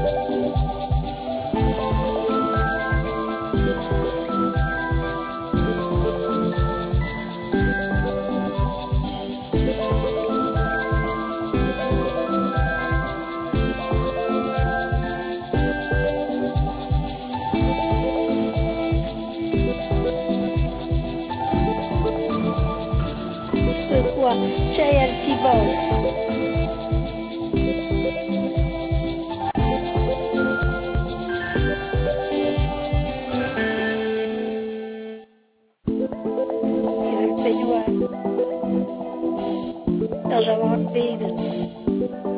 Quoi? C'è un petit bol. Il le peignoir. Là, j'avais enlevé.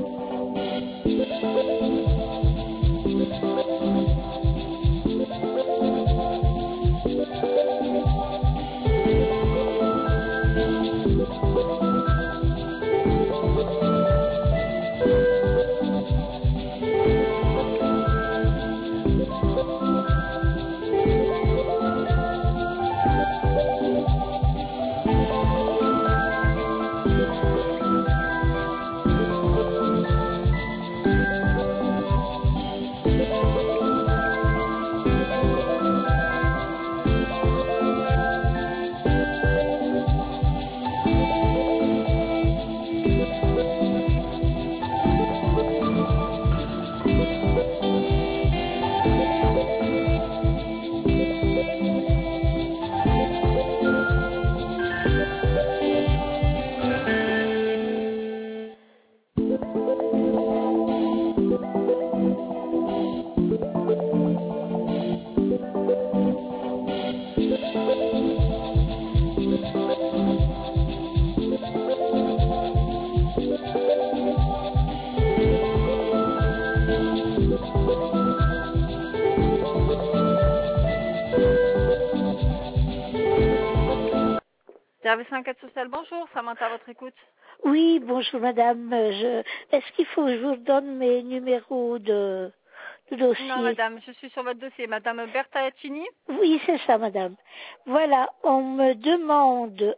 Service enquête sociale, bonjour, Samantha à votre écoute. Oui, bonjour madame. Est-ce qu'il faut que je vous donne mes numéros de dossier? Non madame, je suis sur votre dossier. Madame Berta Yacini? Oui, c'est ça madame. Voilà, on me demande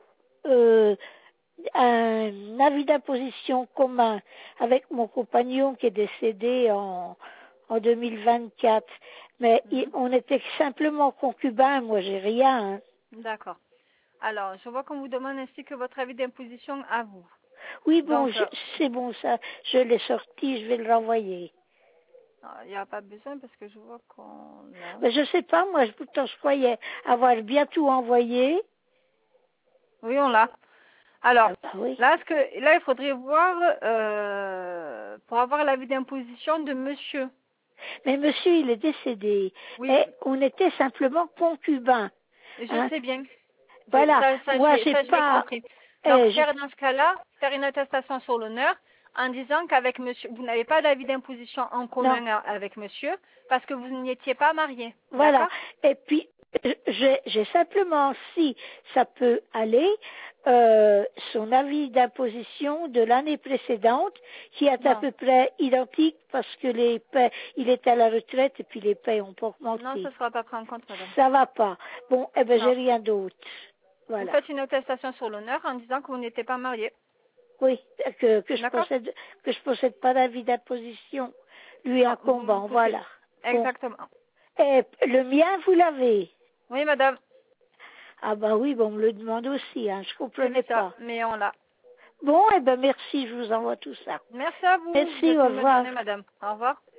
un avis d'imposition commun avec mon compagnon qui est décédé en 2024. Mais on était simplement concubins, moi j'ai rien. Hein. D'accord. Alors, je vois qu'on vous demande ainsi que votre avis d'imposition à vous. Oui, bon, Donc, c'est bon ça, je l'ai sorti, je vais le renvoyer. il n'y a pas besoin parce que je vois qu'on l'a. Mais je sais pas, moi, pourtant je croyais avoir bien tout envoyé. Oui, on l'a. Alors, oui. là, il faudrait voir pour avoir l'avis d'imposition de monsieur. Mais monsieur, il est décédé. Oui. Et on était simplement concubins. Je sais bien. Voilà. Moi, j'ai pas. Compris. Donc, dans ce cas-là, faire une attestation sur l'honneur en disant qu'avec monsieur, vous n'avez pas d'avis d'imposition en commun avec monsieur parce que vous n'étiez pas mariés. Voilà. Et puis, j'ai simplement, si ça peut aller, son avis d'imposition de l'année précédente, qui est à peu près identique parce que les paix, il est à la retraite et puis les paix ont pas augmenté. Non, ça ne sera pas pris en compte, madame. Ça va pas. Bon, eh ben, j'ai rien d'autre. Voilà. Vous faites une attestation sur l'honneur en disant que vous n'étiez pas mariés. Oui, que je possède pas d'avis d'imposition, lui incombant, voilà. Exactement. Bon. Et le mien, vous l'avez? Oui, madame. Ah ben oui, bon, on me le demande aussi, hein, je comprenais pas. Mais on l'a. Bon, eh ben merci, je vous envoie tout ça. Merci à vous. Merci, au revoir. Bonne journée, madame. Au revoir.